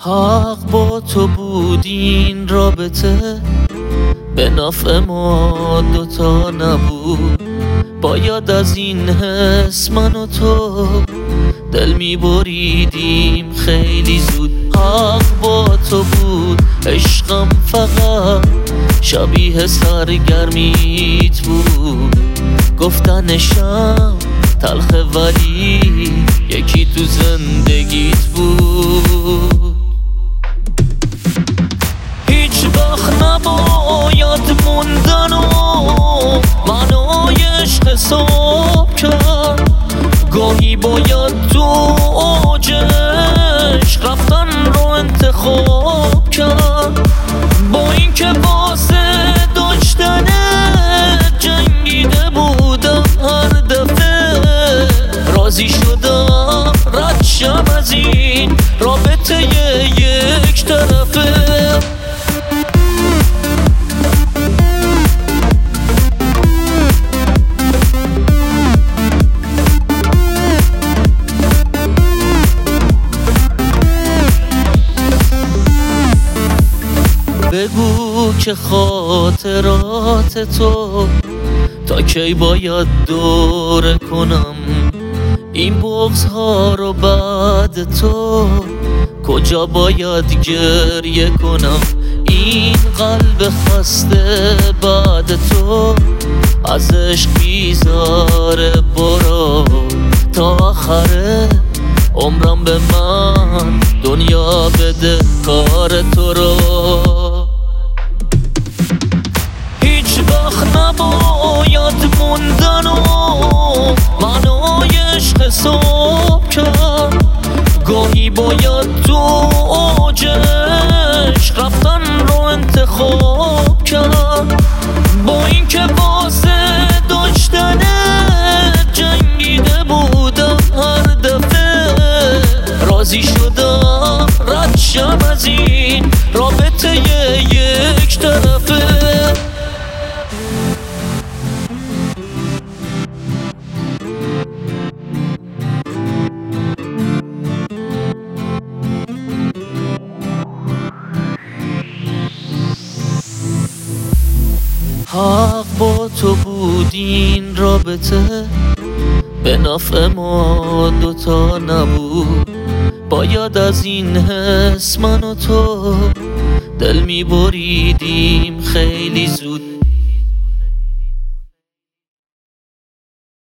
حق با تو بود این رابطه، به نفع ما دوتا نبود. باید از این حس من و تو دل میبریدیم خیلی زود. حق با تو بود، عشقم فقط شبیه سرگرمیت بود. گفتنشم تلخه ولی یکی تو زندگیت بود. هیچ وقت نباید موندن و معنای عشق حساب کرد. گاهی باید تو اوج عشق رفتن رو انتخاب کرد. با اینکه واسه داشتن جنگیده بودم هر دفعه، راضی شدم رد شم از این رابطه یک طرفه. بگو که خاطرات تو تا کی باید دوره کنم. این بغض‌ها رو بعد تو کجا باید گریه کنم. این قلب خسته بعد تو از عشق بیزاره. برو تا آخره عمرم به من دنیا بده کار تو رو. هیچ وقت نباید موندن و معنای عشق حساب کرد. گاهی باید تو اوج عشق رفتن رو انتخاب کرد. با اینکه واسه داشتن جنگیده بودم هر دفعه، راضی شدم رد شم از این رابطه یک طرفه. حق با تو بود این رابطه، به نفع ما دوتا نبود. باید از این حس من و تو دل میبریدیم خیلی زود.